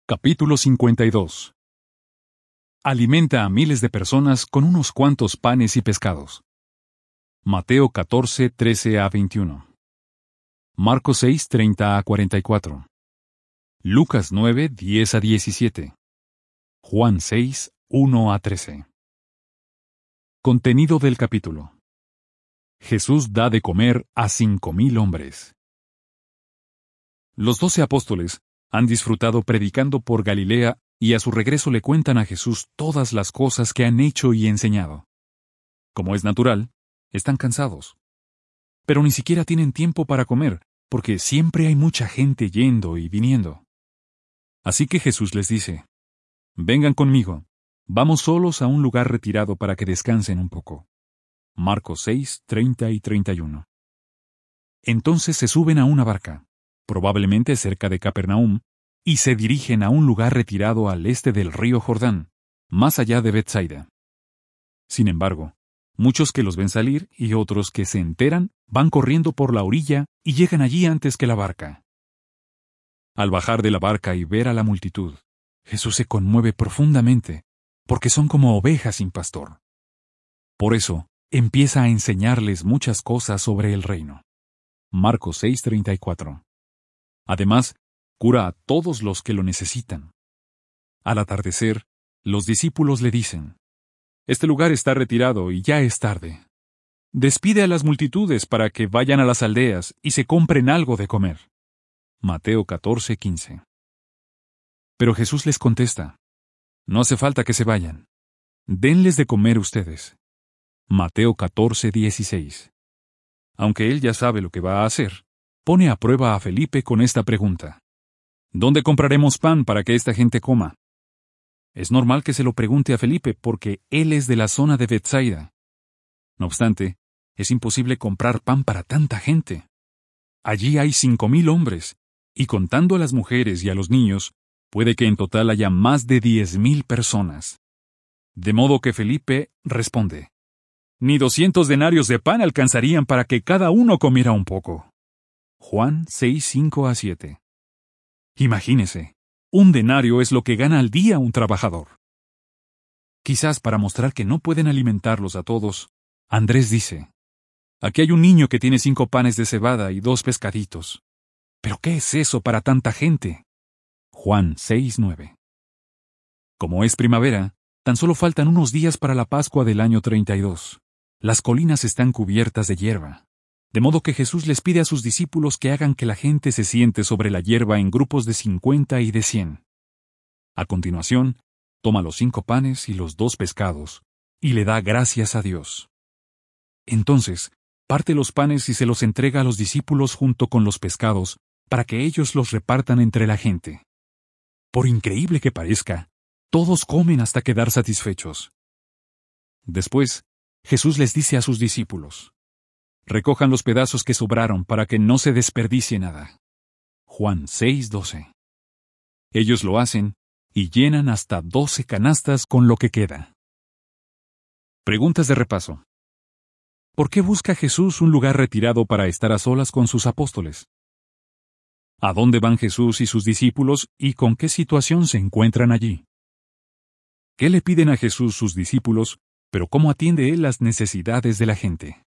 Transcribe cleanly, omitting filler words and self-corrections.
Capítulo 52. Alimenta a miles de personas con unos cuantos panes y pescados. Mateo 14, 13 a 21. Marcos 6, 30 a 44. Lucas 9, 10 a 17. Juan 6, 1 a 13. Contenido del capítulo. Jesús da de comer a 5,000 hombres. Los 12 apóstoles han disfrutado predicando por Galilea y a su regreso le cuentan a Jesús todas las cosas que han hecho y enseñado. Como es natural, están cansados. Pero ni siquiera tienen tiempo para comer, porque siempre hay mucha gente yendo y viniendo. Así que Jesús les dice: «Vengan conmigo, vamos solos a un lugar retirado para que descansen un poco». Marcos 6, 30 y 31. Entonces se suben a una barca, probablemente cerca de Capernaum, y se dirigen a un lugar retirado al este del río Jordán, más allá de Betsaida. Sin embargo, muchos que los ven salir y otros que se enteran van corriendo por la orilla y llegan allí antes que la barca. Al bajar de la barca y ver a la multitud, Jesús se conmueve profundamente, porque son como ovejas sin pastor. Por eso, empieza a enseñarles muchas cosas sobre el reino. Marcos 6:34. Además, cura a todos los que lo necesitan. Al atardecer, los discípulos le dicen: «Este lugar está retirado y ya es tarde. Despide a las multitudes para que vayan a las aldeas y se compren algo de comer». Mateo 14:15. Pero Jesús les contesta: «No hace falta que se vayan. Denles de comer ustedes». Mateo 14:16. Aunque él ya sabe lo que va a hacer, pone a prueba a Felipe con esta pregunta: ¿dónde compraremos pan para que esta gente coma? Es normal que se lo pregunte a Felipe porque él es de la zona de Betsaida. No obstante, es imposible comprar pan para tanta gente. Allí hay 5,000 hombres, y contando a las mujeres y a los niños, puede que en total haya más de 10,000 personas. De modo que Felipe responde: «Ni 200 denarios de pan alcanzarían para que cada uno comiera un poco». Juan 6, 5 a 7. Imagínese, 1 denario es lo que gana al día un trabajador. Quizás para mostrar que no pueden alimentarlos a todos, Andrés dice: «Aquí hay un niño que tiene 5 panes de cebada y 2 pescaditos. ¿Pero qué es eso para tanta gente?» Juan 6, 9. Como es primavera, tan solo faltan unos días para la Pascua del año 32. Las colinas están cubiertas de hierba. De modo que Jesús les pide a sus discípulos que hagan que la gente se siente sobre la hierba en grupos de 50 y de 100. A continuación, toma los 5 panes y los 2 pescados, y le da gracias a Dios. Entonces, parte los panes y se los entrega a los discípulos junto con los pescados, para que ellos los repartan entre la gente. Por increíble que parezca, todos comen hasta quedar satisfechos. Después, Jesús les dice a sus discípulos: «Recojan los pedazos que sobraron para que no se desperdicie nada». Juan 6, 12. Ellos lo hacen y llenan hasta 12 canastas con lo que queda. Preguntas de repaso. ¿Por qué busca Jesús un lugar retirado para estar a solas con sus apóstoles? ¿A dónde van Jesús y sus discípulos y con qué situación se encuentran allí? ¿Qué le piden a Jesús sus discípulos, pero cómo atiende él las necesidades de la gente?